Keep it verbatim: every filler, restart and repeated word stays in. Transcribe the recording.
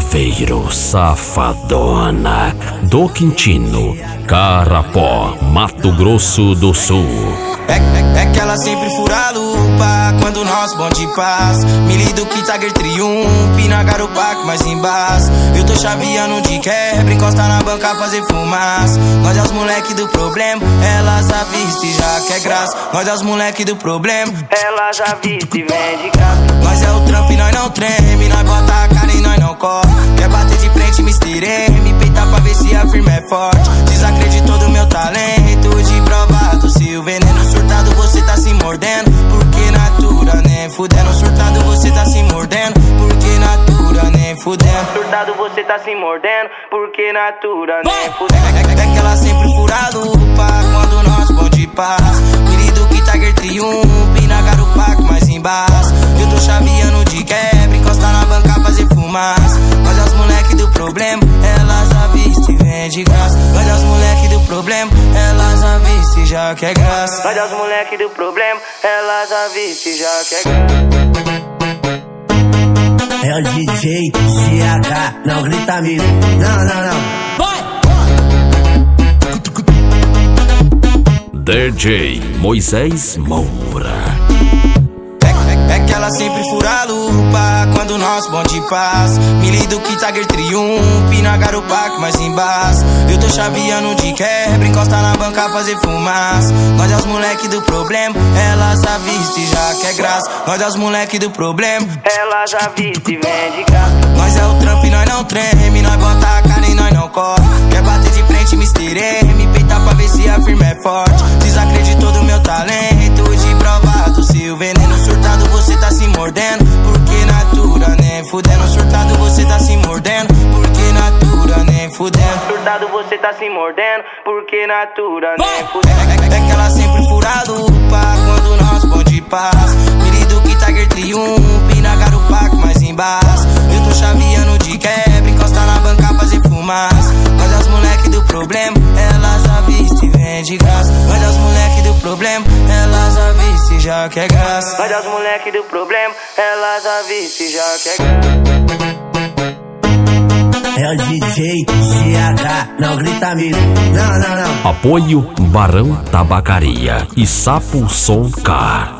Chaveiro, Safadona, do Quintino, Carapó, Mato Grosso do Sul. É, é, é que ela sempre fura a lupa quando nós bonde paz. Mili do Tiger Triumph na Garupac mais embaixo. Eu tô chaveando de quebra, encosta na banca fazer fumaça. Nós é os moleque do problema, ela já viste já quer graça. Nós é os moleque do problema, ela já viste e vem de casa. Nós é o trampo e nós não treme, nós bota a cara e nós não corre. Quer bater de frente, mister M, peita pra ver se a firma é forte. Desacreditou do meu talento, de provado se o veneno surtado você tá se mordendo. Porque natura nem fudendo, surtado você tá se mordendo. Porque natura nem fudendo, surtado você tá se mordendo. Porque natura nem fudendo. É, é que ela sempre fura a lupa quando nós bonde paz. Mili do Tiger Triumph na Garupac mais embaixo. Eu tô chaveando de quebra, encosta na banca fazer fumaça. Nós é os moleque do problema, ela já viste e vem de graça. Nós é os moleque do problema, ela já viste e já quer graça. Nós é os moleque do problema, ela já viste e já quer graça. É o D J C H, não grita amigo, não, não, não. Vai! D J Moisés Moura. É que ela sempre fura a lupa quando nós bonde paz. Mili do Tiger Triumph na Garupac mais embaixo. Eu tô chaveando de quebra, encosta na banca fazer fumaça. Nós é os moleque do problema, ela já viste já quer graça. Nós é os moleque do problema, ela já viste e vem de casa. Nós é o trampo e nós não treme, nós bota a cara e nós não corre. Quer bater de frente, mister M, peita pra ver se a firma é forte. Desacreditou do meu talento, de provado se o veneno surtado você tá se mordendo. Porque natura nem fudendo, surtado você tá se mordendo. Porque natura nem fudendo, surtado você tá se mordendo. Porque natura nem fudendo. É, é que ela sempre fura a lupa quando nós bonde paz. Mili do Tiger Triumph na Garupac mais embaixo. Eu tô chaveando de quebra, encosta na banca fazer fumaça. Nós é os moleque do problema, ela já viste e vem de graça. Nós é os moleque do problema, ela já viste e já quer graça. Nós é os moleque do problema, ela já viste e já quer graça. É o D J C H, não grita amigo, não, não, não. Apoio Barão Tabacaria e Sapo Som Car.